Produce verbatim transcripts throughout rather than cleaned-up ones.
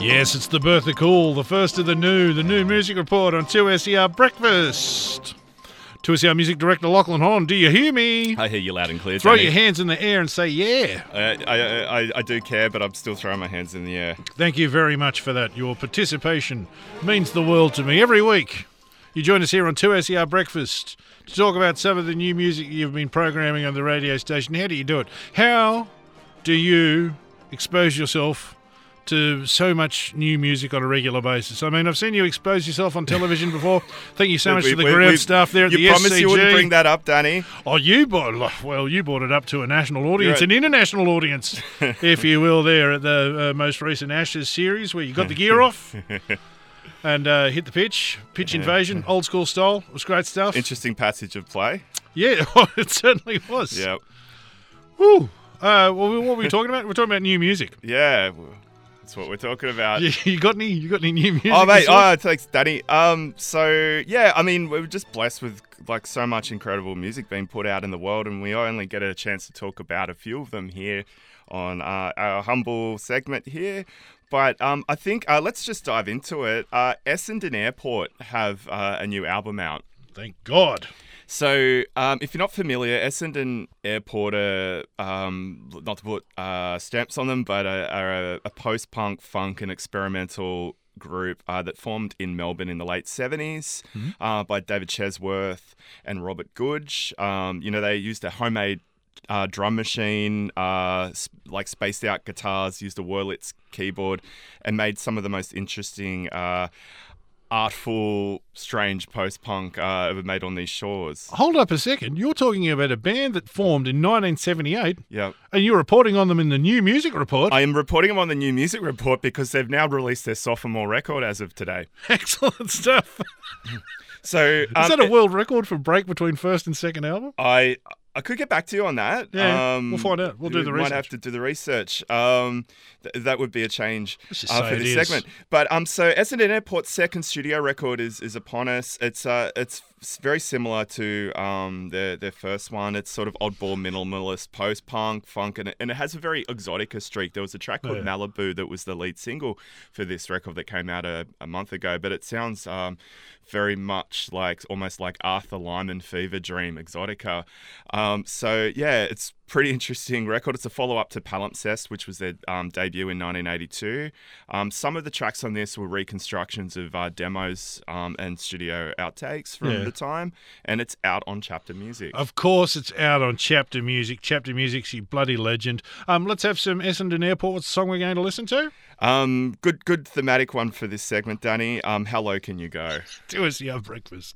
Yes, it's the birth of cool, the first of the new, the new music report on two S E R Breakfast. two S E R Music Director Lachlan Hon, do you hear me? I hear you loud and clear, Throw Danny. your hands in the air and say yeah. I, I, I, I do care, but I'm still throwing my hands in the air. Thank you very much for that. Your participation means the world to me. Every week, you join us here on two S E R Breakfast to talk about some of the new music you've been programming on the radio station. How do you do it? How do you expose yourself to so much new music on a regular basis? I mean, I've seen you expose yourself on television before. Thank you so much We- to the we- Grab we- staff there at you the promised S C G. you wouldn't bring that up, Danny. Oh, you brought well, you brought it up to a national audience, You're an international audience, if you will, there at the uh, most recent Ashes series where you got the gear off and uh, hit the pitch, pitch invasion, old school style. It was great stuff. Interesting passage of play. Yeah, it certainly was. Yep. Woo. Uh, well, what were we talking about? We're talking about new music. Yeah, well, that's what we're talking about. You, you got any? You got any new music? Oh, mate. this week? Oh, thanks, Danny. Um, so, yeah, I mean, we're just blessed with, like, so much incredible music being put out in the world, and we only get a chance to talk about a few of them here on uh, our humble segment here. But um, I think uh, let's just dive into it. Uh, Essendon Airport have uh, a new album out. Thank God. So, um, if you're not familiar, Essendon Airport are, um, not to put uh, stamps on them, but are, are a, a post-punk, funk and experimental group uh, that formed in Melbourne in the late seventies mm-hmm. uh, by David Chesworth and Robert Goodge. Um, you know, they used a homemade uh, drum machine, uh, sp- like spaced out guitars, used a Wurlitz keyboard, and made some of the most interesting uh artful, strange post-punk uh, ever made on these shores. Hold up a second. You're talking about a band that formed in nineteen seventy-eight. Yeah. And you're reporting on them in the new music report. I am reporting them on the new music report because they've now released their sophomore record as of today. Excellent stuff. So um, is that a world record for break between first and second album? I I could get back to you on that. Yeah, um, we'll find out. We'll do the we research. Might have to do the research. Um, th- that would be a change Let's just uh, say for it this is. segment. But um, so Essendon Airport's second studio record is is upon us. It's uh, it's s- very similar to um their their first one. It's sort of oddball, minimalist, post punk, funk, and it, and it has a very exotica streak. There was a track called Yeah. Malibu that was the lead single for this record that came out a, a month ago. But it sounds um very much like almost like Arthur Lyman Fever Dream exotica. Um, so yeah, it's pretty interesting record. It's a follow-up to Palimpsest, which was their um, debut in nineteen eighty-two. Um, some of the tracks on this were reconstructions of uh, demos um, and studio outtakes from Yeah. the time, and it's out on Chapter Music. Of course, it's out on Chapter Music. Chapter Music's you bloody legend. Um, let's have some Essendon Airport. What's the song we're going to listen to? Um, good, good thematic one for this segment, Danny. Um, How Low Can You Go? two S E R Breakfast.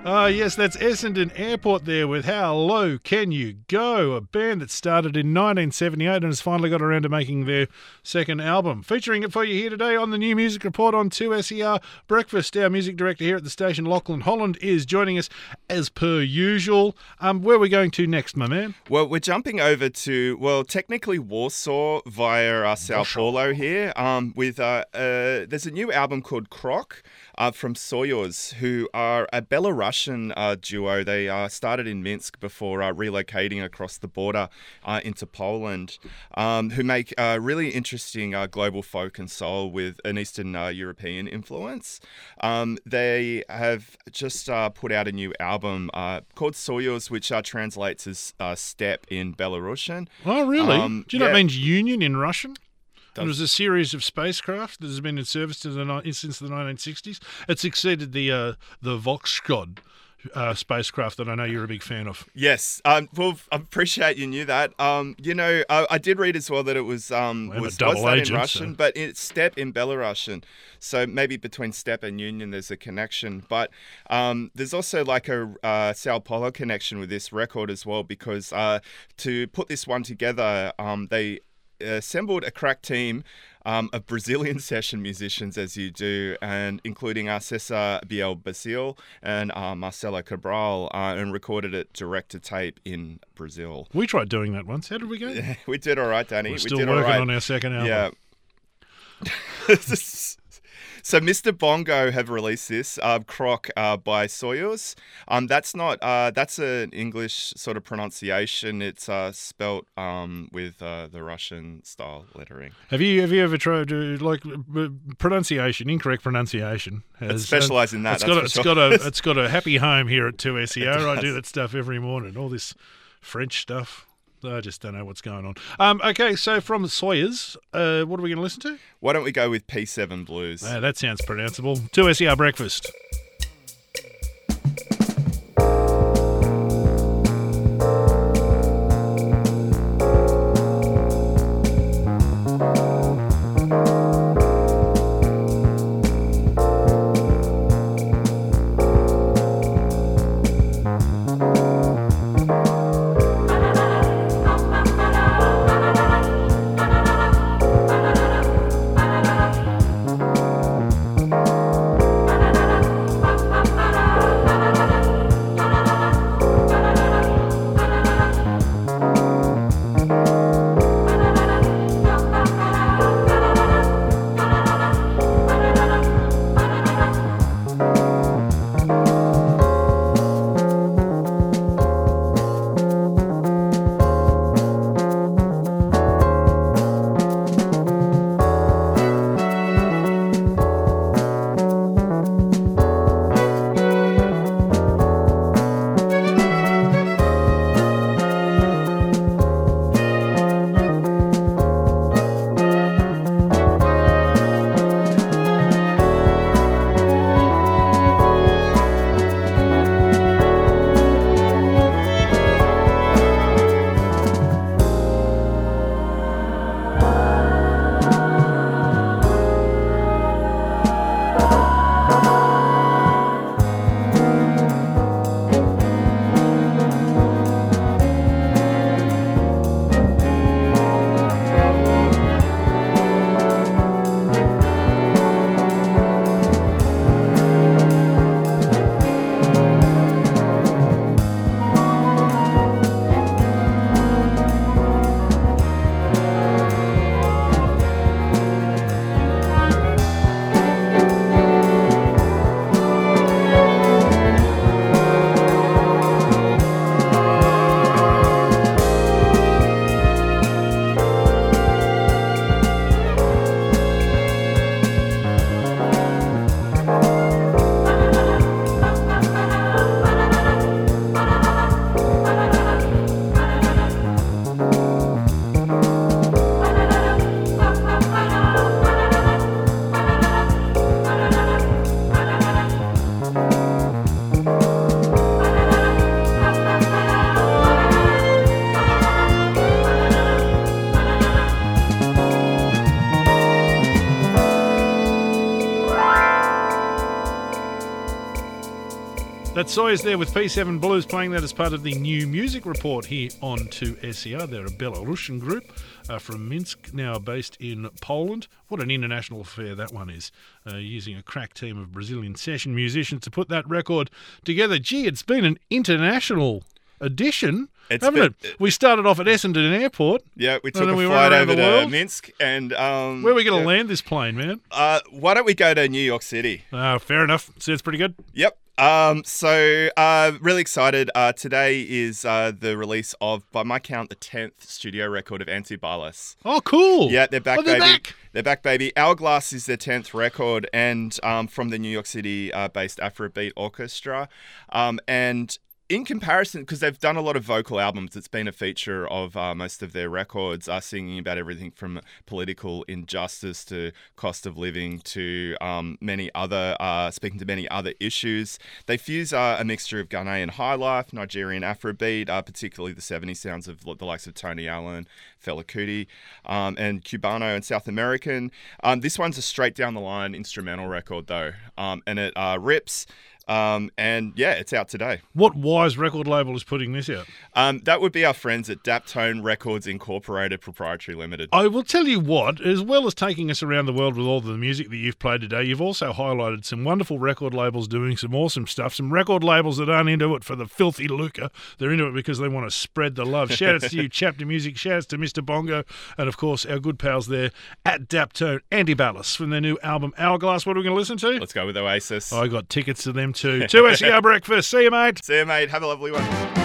Ah, yes, that's Essendon Airport there with How Low Can You Go, a band that started in nineteen seventy-eight and has finally got around to making their second album. Featuring it for you here today on the New Music Report on two S E R Breakfast. Our music director here at the station, Lachlan Holland, is joining us as per usual. Um, where are we going to next, my man? Well, we're jumping over to, well, technically Warsaw via uh, Sao Warsaw. Paulo here um, with, uh, uh, there's a new album called Krok uh, from Soyuz, who are a Belarusian uh, duo. They uh, started in Minsk before uh, relocating across the border uh, into Poland, um, who make uh, really interesting uh, global folk and soul with an Eastern uh, European influence. Um, they have just uh, put out a new album uh, called Soyuz, which uh, translates as uh, steppe in Belarusian. Oh, really? Um, Do you know yeah. it means union in Russian? Does- It was a series of spacecraft that has been in service to the, ni- since the nineteen sixties. It succeeded the uh, the Volksgod uh, spacecraft that I know you're a big fan of. Yes. Um, well, I appreciate you knew that. Um, you know, I, I did read as well that it was um Well, I'm a was, double was that agent, in Russian, so- but it's steppe in Belarusian. So maybe between steppe and union, there's a connection. But um, there's also like a uh, Sao Paulo connection with this record as well, because uh, to put this one together, um, they assembled a crack team um, of Brazilian session musicians, as you do, and including uh, Cesar Biel Basile and uh, Marcelo Cabral, uh, and recorded it direct to tape in Brazil. We tried doing that once. How did we go? We did all right, Danny. We're we still did working all right. on our second album. Yeah. So Mister Bongo have released this uh, Krok uh, by Soyuz. Um, that's not uh, that's an English sort of pronunciation. It's uh, spelt um, with uh, the Russian style lettering. Have you have you ever tried to like uh, pronunciation? Incorrect pronunciation. It's Has, specialised in that. It's that's got a, for it's sure. got a it's got a happy home here at two S E R. It I do does. that stuff every morning. All this French stuff. I just don't know what's going on. Um, okay, so from Soyuz, uh, what are we going to listen to? Why don't we go with P seven Blues? Uh, that sounds pronounceable. two S E R Breakfast. That Sawyer's there with P seven Blues, playing that as part of the new music report here on two S E R. They're a Belarusian group uh, from Minsk, now based in Poland. What an international affair that one is, uh, using a crack team of Brazilian session musicians to put that record together. Gee, it's been an international edition, It's haven't been- it? We started off at Essendon Airport. Yeah, we And took then a we went flight around over the to world. Minsk, and um, Where are we going to yeah. land this plane, man? Uh, why don't we go to New York City? Uh, fair enough. Sounds pretty good. Yep. Um, so, uh, really excited. Uh, today is uh, the release of, by my count, the tenth studio record of Antibalas. Oh, cool. Yeah, they're back, Oh, they're baby. back. They're back, baby. Hourglass is their tenth record, and um, from the New York City-based Afrobeat Orchestra. Um, and in comparison, because they've done a lot of vocal albums, it's been a feature of uh, most of their records, uh, singing about everything from political injustice to cost of living to um, many other, uh, speaking to many other issues. They fuse uh, a mixture of Ghanaian high life, Nigerian Afrobeat, uh, particularly the seventies sounds of the likes of Tony Allen, Fela Kuti, um, and Cubano and South American. Um, this one's a straight down the line instrumental record though, um, and it uh, rips. Um, and yeah, it's out today. What wise record label is putting this out? Um, that would be our friends at Daptone Records Incorporated Proprietary Limited. I will tell you what, as well as taking us around the world with all the music that you've played today, you've also highlighted some wonderful record labels doing some awesome stuff. Some record labels that aren't into it for the filthy lucre. They're into it because they want to spread the love. Shout outs to you, Chapter Music. Shout outs to Mister Bongo. And of course, our good pals there at Daptone, Antibalas, from their new album Hourglass. What are we going to listen to? Let's go with Oasis. I got tickets to them too. two S E R Breakfast. See you, mate. See you, mate. Have a lovely one.